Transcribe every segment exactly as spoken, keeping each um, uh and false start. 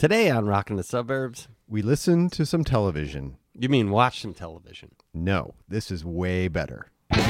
Today on Rockin' the Suburbs, we listen to some television. You mean watch some television? No, this is way better.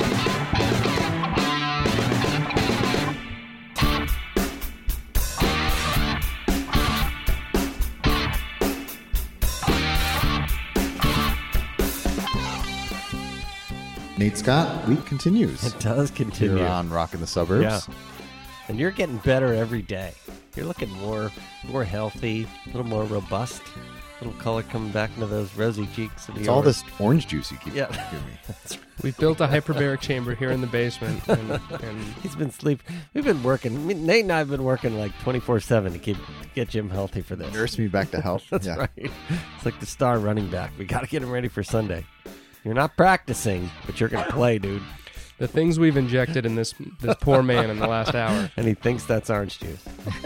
Nate Scott, week continues. It does continue. Here on Rockin' the Suburbs. Yeah. And you're getting better every day. You're looking more more healthy, a little more robust, a little color coming back into those rosy cheeks. Of It's yours. all this orange juice you keep Yeah. giving me. We've built a hyperbaric chamber here in the basement. And, and He's been sleeping. We've been working. I mean, Nate and I have been working like twenty-four seven to keep to get Jim healthy for this. Nurse me back to health. That's yeah. right. It's like the star running back. We got to get him ready for Sunday. You're not practicing, but you're going to play, dude. the things we've injected in this this poor man in the last hour. And he thinks that's orange juice.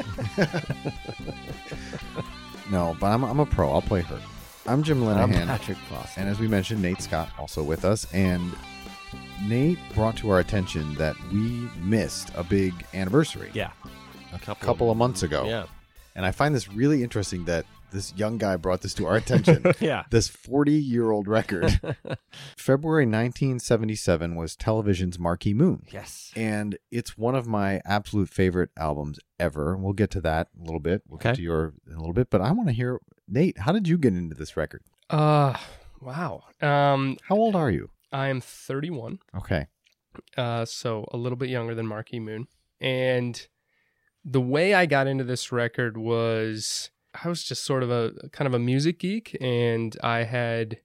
No, but I'm, I'm a pro. I'll play hurt. I'm Jim I'm Linehan. Patrick Foster. And as we mentioned, Nate Scott also with us. And Nate brought to our attention that we missed a big anniversary Yeah. a couple, couple of months ago. Yeah. And I find this really interesting that this young guy brought this to our attention. Yeah. This forty-year-old record. February nineteen seventy-seven was television's Marquee Moon. Yes. And it's one of my absolute favorite albums ever. We'll get to that a little bit. We'll Okay. get to your in a little bit. But I want to hear, Nate, how did you get into this record? Uh, wow. Um, How old are you? I am thirty-one, Okay. uh, so a little bit younger than Marquee Moon. And the way I got into this record was I was just sort of a kind of a music geek, and I had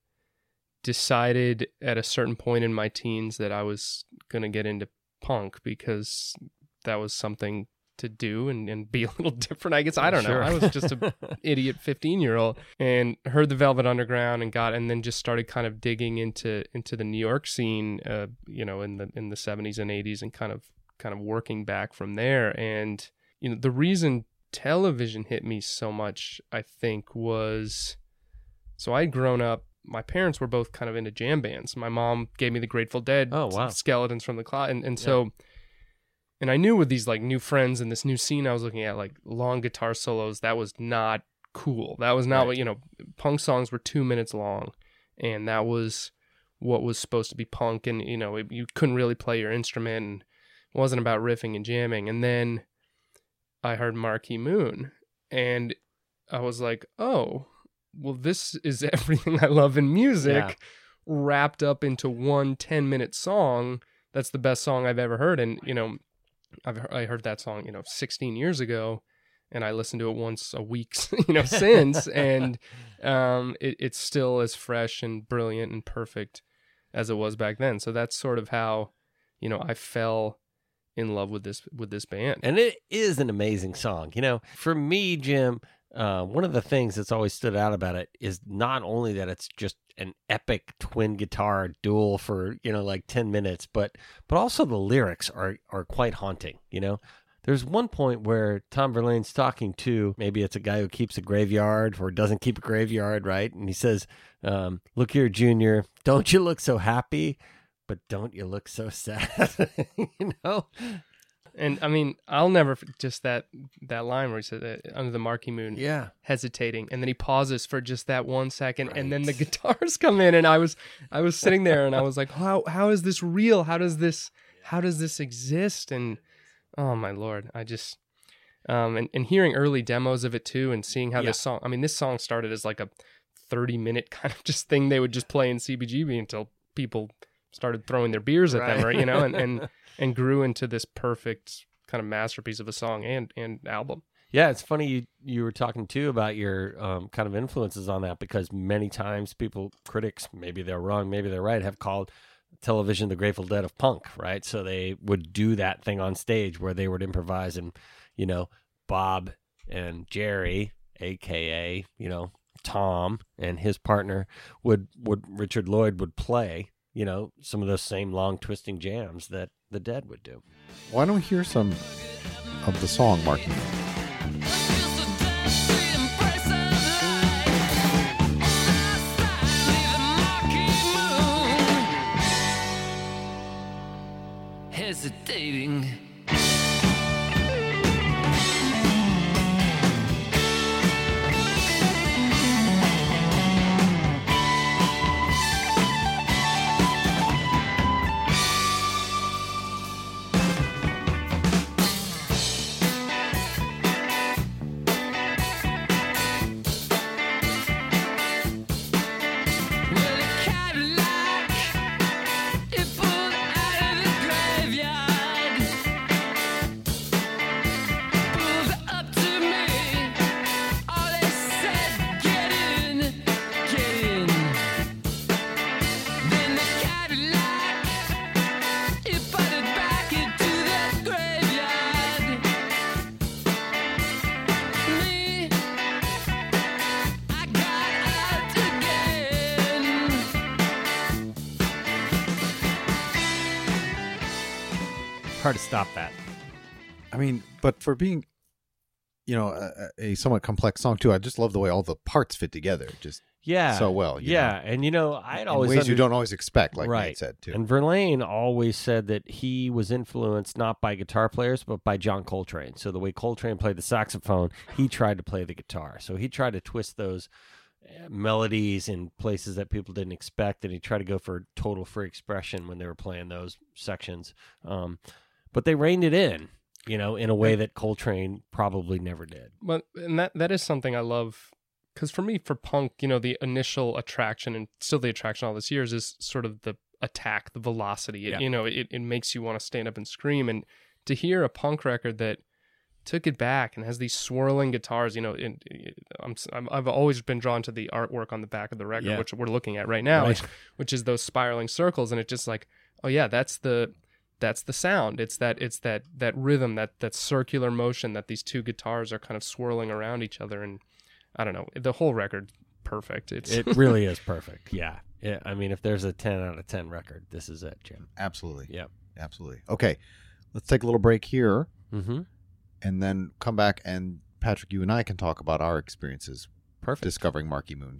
decided at a certain point in my teens that I was going to get into punk because that was something to do and, and be a little different, I guess. I don't Sure. know. I was just an idiot fifteen-year-old and heard the Velvet Underground and got and then just started kind of digging into into the New York scene, uh, you know, in the in the seventies and eighties and kind of kind of working back from there. And you know, the reason television hit me so much, I think, was so I'd grown up. My parents were both kind of into jam bands. My mom gave me the Grateful Dead, Oh, wow. Skeletons from the Closet, and, and so, and I knew with these like new friends and this new scene I was looking at, like long guitar solos, that was not cool. That was not Right. what, you know, punk songs were two minutes long, and that was what was supposed to be punk. And you know, it, you couldn't really play your instrument, and it wasn't about riffing and jamming. And then I heard Marquee Moon, and I was like, oh, well, this is everything I love in music Yeah. wrapped up into one ten-minute song. That's the best song I've ever heard. And, you know, I've I heard that song, you know, sixteen years ago, and I listened to it once a week, you know, since, and um, it, it's still as fresh and brilliant and perfect as it was back then. So that's sort of how, you know, I fell in love with this with this band. And it is an amazing song. You know, for me, Jim, uh, one of the things that's always stood out about it is not only that it's just an epic twin guitar duel for, you know, like ten minutes, but but also the lyrics are, are quite haunting, you know? There's one point where Tom Verlaine's talking to, maybe it's a guy who keeps a graveyard or doesn't keep a graveyard, right? And he says, um, look here, Junior, don't you look so happy? But don't you look so sad, you know? And I mean, I'll never f- just that that line where he said that under the Marquee Moon, Yeah. hesitating, and then he pauses for just that one second, and then the Right. guitars come in, and I was I was sitting there, and I was like, how how is this real? How does this how does this exist? And oh my Lord, I just um and, and hearing early demos of it too, and seeing how Yeah. this song. I mean, this song started as like a thirty minute kind of just thing they would just play in C B G B until people started throwing their beers at them, Right. right? You know, and, and and grew into this perfect kind of masterpiece of a song and and album. Yeah, it's funny you you were talking too about your um, kind of influences on that, because many times people, critics, maybe they're wrong, maybe they're right, have called television the Grateful Dead of punk, right? So they would do that thing on stage where they would improvise, and you know, Bob and Jerry, aka you know Tom, and his partner would would Richard Lloyd would play, you know, some of those same long twisting jams that the Dead would do. Why don't we hear some of the song Marquee Moon? Hesitating. Hard to stop that. I mean, but for being, you know, a, a somewhat complex song too, I just love the way all the parts fit together. Just Yeah. so well. You yeah. know? And, you know, I'd In always. ways under- you don't always expect, like Right. Nate said too. And Verlaine always said that he was influenced not by guitar players, but by John Coltrane. So the way Coltrane played the saxophone, he tried to play the guitar. So he tried to twist those uh, melodies in places that people didn't expect, and he tried to go for total free expression when they were playing those sections. Um, but they reined it in, you know, in a way that Coltrane probably never did. But and that that is something I love, because for me, for punk, you know, the initial attraction and still the attraction all these years is sort of the attack, the velocity. It, Yeah. You know, it, it makes you want to stand up and scream. And to hear a punk record that took it back and has these swirling guitars, you know, in, I'm, I'm I've always been drawn to the artwork on the back of the record, Yeah. which we're looking at right now, Right. which, which is those spiraling circles, and it's just like, oh yeah, that's the that's the sound. It's that it's that that rhythm, that that circular motion that these two guitars are kind of swirling around each other, and I don't know, the whole record perfect. It's It really is perfect. Yeah. Yeah. I mean, if there's a ten out of ten record, this is it, Jim. Absolutely. Yep. Absolutely. Okay, let's take a little break here Mm-hmm. and then come back, and Patrick, you and I can talk about our experiences Perfect. discovering Marquee Moon.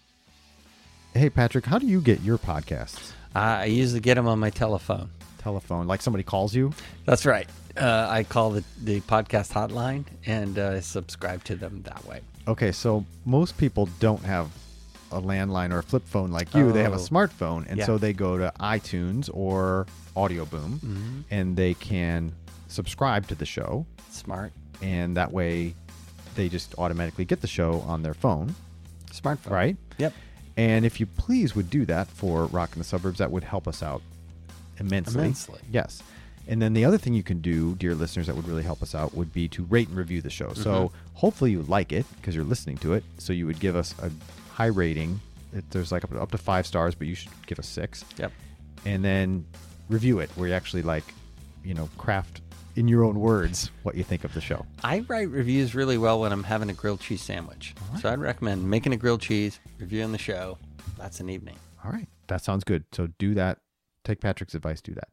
Hey, Patrick, how do you get your podcasts? I usually get them on my telephone. Telephone, like somebody calls you? That's right. Uh, I call the, the podcast hotline and uh, subscribe to them that way. Okay, so most people don't have a landline or a flip phone like you. They have a Oh. smartphone, and Yeah. so they go to iTunes or Audio Boom, Mm-hmm. and they can subscribe to the show, Smart. and that way they just automatically get the show on their phone, Smartphone. right? Yep. And if you please would do that for Rock in the Suburbs, that would help us out immensely. Immensely. Yes. And then the other thing you can do, dear listeners, that would really help us out would be to rate and review the show. So hopefully you like it because you're listening to it. So you would give us a high rating. It, there's like up, up to five stars, but you should give us six. Yep. And then review it where you actually like, you know, craft in your own words what you think of the show. I write reviews really well when I'm having a grilled cheese sandwich. So I'd recommend making a grilled cheese, reviewing the show. That's an evening. All right. That sounds good. So do that. Take Patrick's advice. Do that.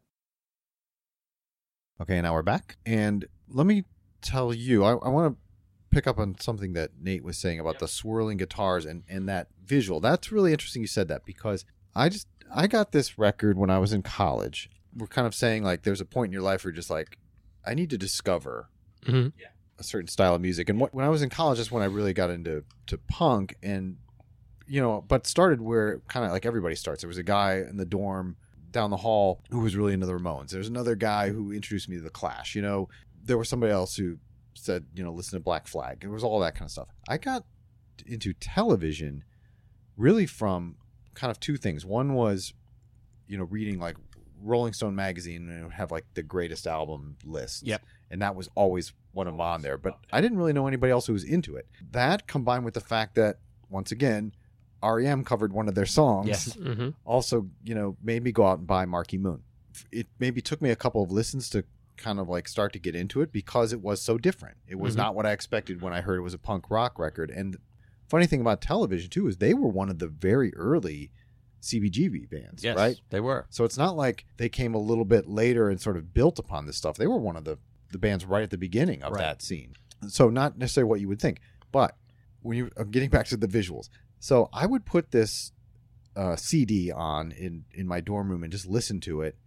Okay, now we're back. And let me tell you, I, I want to pick up on something that Nate was saying about the swirling guitars and, and that visual. That's really interesting you said that, because I just, I got this record when I was in college. We're kind of saying like there's a point in your life where you're just like, I need to discover Mhm. a certain style of music. And what, when I was in college, that's when I really got into to punk, and, you know, but started where kind of like everybody starts. There was a guy in the dorm down the hall who was really into the Ramones. There's another guy who introduced me to the Clash. You know, there was somebody else who said, you know, listen to Black Flag. It was all that kind of stuff. I got into television really from kind of two things. One was, you know, reading like Rolling Stone magazine, and it would have like the greatest album lists. Yep. And that was always one of them on there. But I didn't really know anybody else who was into it. That combined with the fact that, once again, R E M covered one of their songs. Yes. Mhm. Also, you know, made me go out and buy Marquee Moon. It maybe took me a couple of listens to kind of like start to get into it because it was so different. It was Mhm. not what I expected when I heard it was a punk rock record. And the funny thing about television too is they were one of the very early C B G B bands, Yes. right? They were. So it's not like they came a little bit later and sort of built upon this stuff. They were one of the, the bands right at the beginning of Right. that scene. So not necessarily what you would think, but when you, I'm getting back to the visuals. So I would put this uh, C D on in, in my dorm room and just listen to it.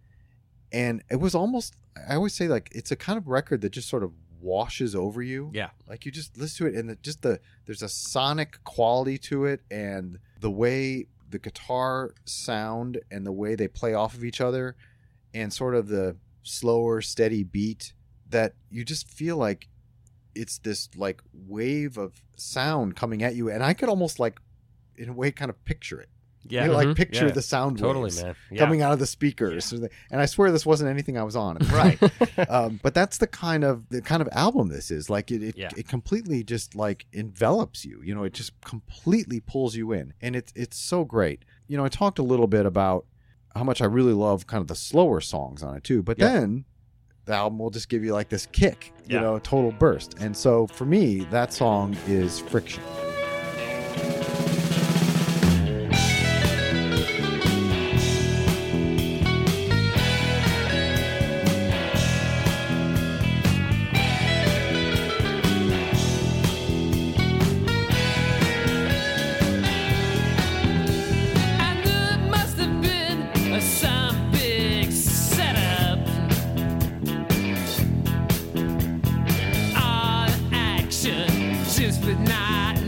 And it was almost, I always say like, it's a kind of record that just sort of washes over you. Yeah. Like you just listen to it and the, just the, there's a sonic quality to it, and the way the guitar sound and the way they play off of each other, and sort of the slower, steady beat, that you just feel like it's this like wave of sound coming at you. And I could almost like, in a way, kind of picture it. Yeah. You know, like Mhm. picture Yeah. the sound Totally, waves man. Yeah. coming out of the speakers. And I swear this wasn't anything I was on. Right. um, but that's the kind of the kind of album this is. Like it, it, Yeah. it completely just like envelops you. You know, it just completely pulls you in, and it's it's so great. You know, I talked a little bit about how much I really love kind of the slower songs on it too. But Yeah. then the album will just give you like this kick, you Yeah. know, total burst. And so for me, that song is Friction.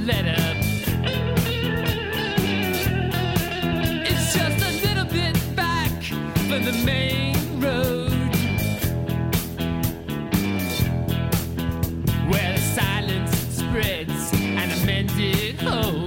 let up. It's just a little bit back from the main road, where the silence spreads and the mended holds.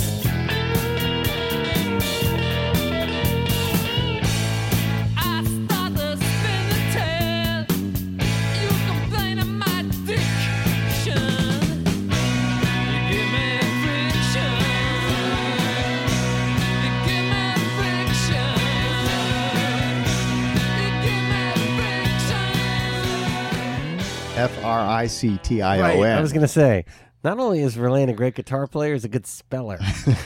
I start to spin the tale. You complain of my diction. You give me friction. You give me friction. You give me friction. F R I C T I O Right, N. I was going to say, not only is Verlaine a great guitar player, he's a good speller.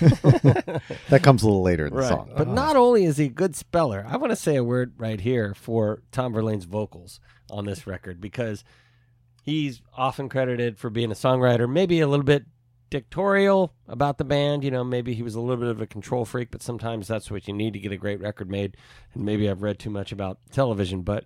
That comes a little later in the Right. song. But not only is he a good speller, I want to say a word right here for Tom Verlaine's vocals on this record, because he's often credited for being a songwriter, maybe a little bit dictatorial about the band. You know, maybe he was a little bit of a control freak, but sometimes that's what you need to get a great record made. And maybe I've read too much about television, but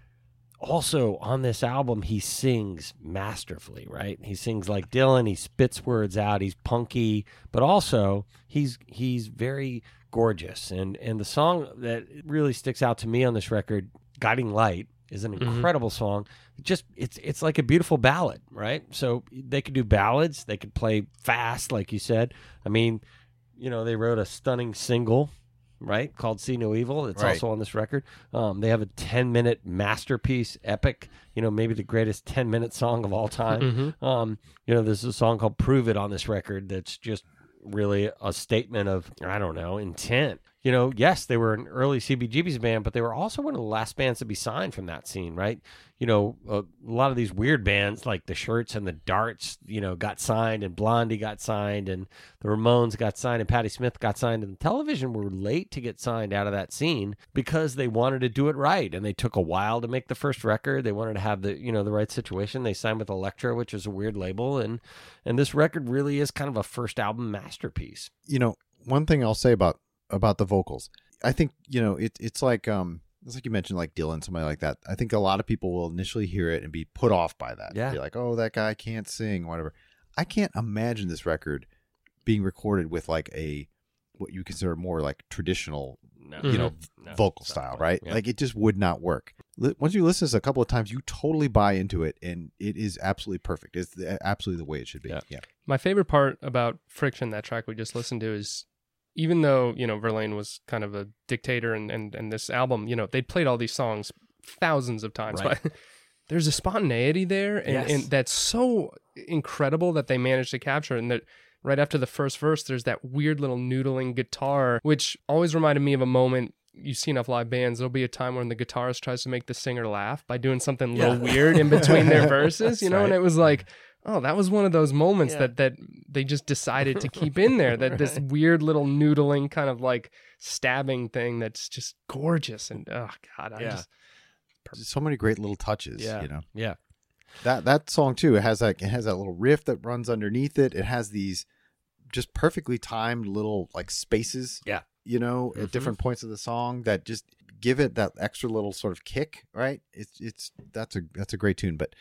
also on this album, he sings masterfully, right? He sings like Dylan. He spits words out. He's punky, but also he's he's very gorgeous. And and the song that really sticks out to me on this record, "Guiding Light," is an incredible song. Just it's it's like a beautiful ballad, right? So they could do ballads. They could play fast, like you said. I mean, you know, they wrote a stunning single, right, called "See No Evil." It's Right. also on this record. Um, they have a ten-minute masterpiece, epic, you know, maybe the greatest ten-minute song of all time. Mhm. Um, you know, there's a song called "Prove It" on this record that's just really a statement of, I don't know, intent. You know, yes, they were an early C B G B's band, but they were also one of the last bands to be signed from that scene, right? You know, a lot of these weird bands like the Shirts and the Darts, you know, got signed, and Blondie got signed, and the Ramones got signed, and Patti Smith got signed, and Television were late to get signed out of that scene because they wanted to do it right, and they took a while to make the first record. They wanted to have the, you know, the right situation. They signed with Elektra, which is a weird label, and and this record really is kind of a first album masterpiece. You know, one thing I'll say about about the vocals, I think, you know, it, it's like um it's like you mentioned, like Dylan, somebody like that. I think a lot of people will initially hear it and be put off by that. Yeah. Be like, oh, that guy can't sing, whatever. I can't imagine this record being recorded with like a what you consider more like traditional, No, you know, no, vocal it's not style, quite. right? Yeah. Like it just would not work. Li- Once you listen to this a couple of times, you totally buy into it, and it is absolutely perfect. It's the, absolutely the way it should be. Yeah. yeah. My favorite part about Friction, that track we just listened to, is even though, you know, Verlaine was kind of a dictator and, and, and this album, you know, they'd played all these songs thousands of times, Right. but there's a spontaneity there, and, Yes. and that's so incredible that they managed to capture it. And that right after the first verse, there's that weird little noodling guitar, which always reminded me of a moment. You see enough live bands, there'll be a time when the guitarist tries to make the singer laugh by doing something a little Yeah. weird in between their verses, That's you know, and right. it was like, oh, that was one of those moments Yeah. that, that they just decided to keep in there, that this weird little noodling kind of like stabbing thing that's just gorgeous. And oh God, I Yeah. just, Just so many great little touches, Yeah. you know. Yeah. That that song too, it has that it has that little riff that runs underneath it. It has these just perfectly timed little like spaces, Yeah. you know, Mhm. at different points of the song that just give it that extra little sort of kick, right? It's it's that's a that's a great tune, but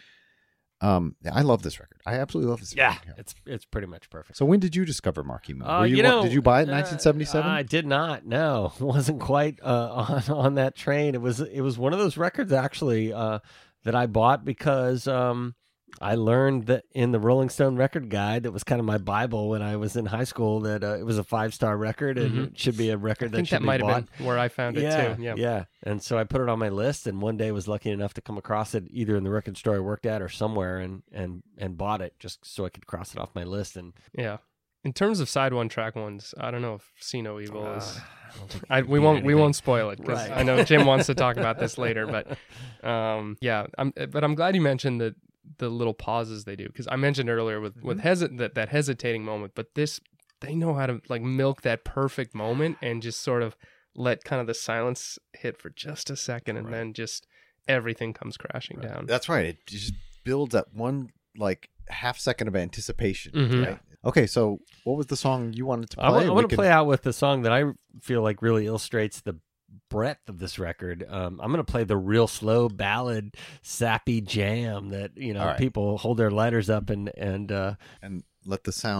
um yeah, I love this record. I absolutely love this Yeah. record. It's it's pretty much perfect. So when did you discover Marquee Moon? Uh, Were you, you one- know, did you buy it in uh, nineteen seventy-seven? I did not. No, wasn't quite uh, on on that train. It was it was one of those records actually uh, that I bought because um, I learned that in the Rolling Stone record guide, that was kind of my Bible when I was in high school, that uh, it was a five star record and Mhm. it should be a record I that think should that be might bought. have been where I found it yeah, too. Yeah. yeah. And so I put it on my list, and one day was lucky enough to come across it either in the record store I worked at or somewhere, and and and bought it just so I could cross it off my list. And Yeah. In terms of side one, track ones, I don't know if See No Evil uh, is. I don't think I, it could we beat won't we anything. won't spoil it because Right. I know Jim wants to talk about this later. But um, yeah, I'm but I'm glad you mentioned the the little pauses they do, because I mentioned earlier with with hesi- that that hesitating moment, but this they know how to like milk that perfect moment and just sort of let kind of the silence hit for just a second, and Right. then just everything comes crashing down. That's right. It just builds that one like half second of anticipation. Mhm. Right? Okay, so what was the song you wanted to play? I want, I We want to can- play out with the song that I feel like really illustrates the breadth of this record. Um, I'm going to play the real slow ballad, sappy jam that, you know, All right. people hold their lighters up and, and, uh, and let the sound just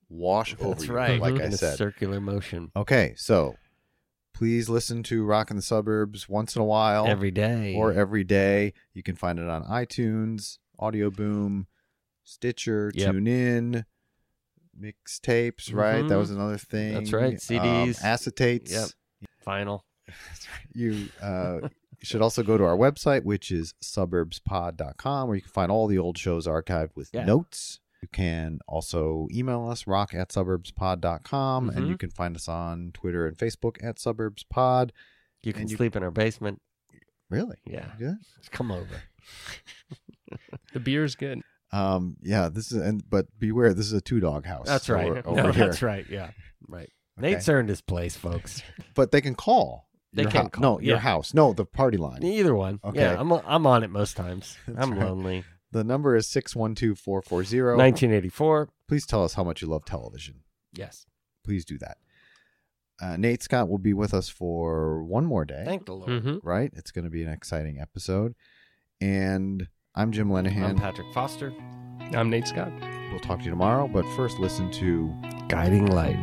wash over That's you, right. like in I a said. circular motion Okay, so please listen to Rock in the Suburbs once in a while. every day. or every day. You can find it on iTunes, Audio Boom, Stitcher, Yep. TuneIn, mixtapes, right? Mhm. That was another thing. That's right, C Um, Ds. acetates. Yep. Final. You uh, should also go to our website, which is suburbs pod dot com, where you can find all the old shows archived with Yeah. notes. You can also email us, rock at suburbs pod dot com, and Mhm. you can find us on Twitter and Facebook at suburbspod. You can And you- sleep in our basement. Really? Yeah. Yeah. Just come over. The beer's good. Um, yeah, this is, and but beware, this is a two dog house. That's So right. we're No, over here. that's right. Yeah. Right. Okay. Nate's earned his place, folks. But they can call. They your can hou- call, No, your yeah. house. No, the party line. Either one. Okay. Yeah, I'm I'm on it most times. That's I'm right. lonely. The number is six one two, four four zero. nineteen eighty-four. Please tell us how much you love television. Yes. Please do that. Uh, Nate Scott will be with us for one more day, Thank the Lord. Mm-hmm. right? It's going to be an exciting episode. And I'm Jim I'm Lenahan. Patrick Foster. I'm Nate Scott. We'll talk to you tomorrow, but first listen to Guiding Light.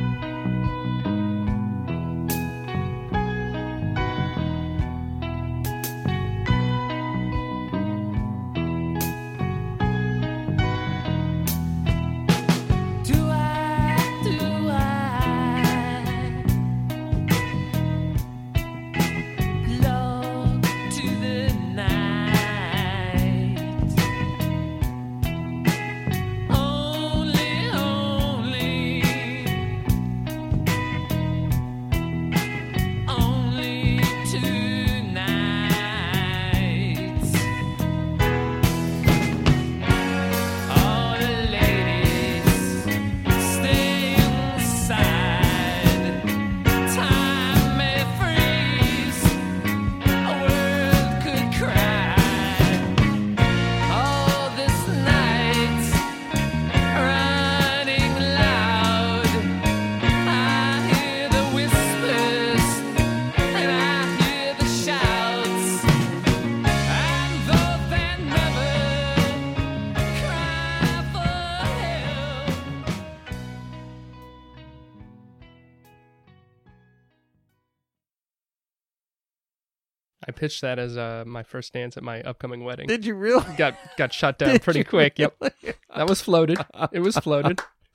Do I, do I belong to the night? Only, only, only tonight. All the ladies stay inside. Time may freeze, a world could cry. All this night's running loud. I hear the whispers and I hear the shouts. And though they never cry for help. I pitched that as uh, my first dance at my upcoming wedding. Did you really? Got got shut down pretty quick. Yep, that was floated. It was floated.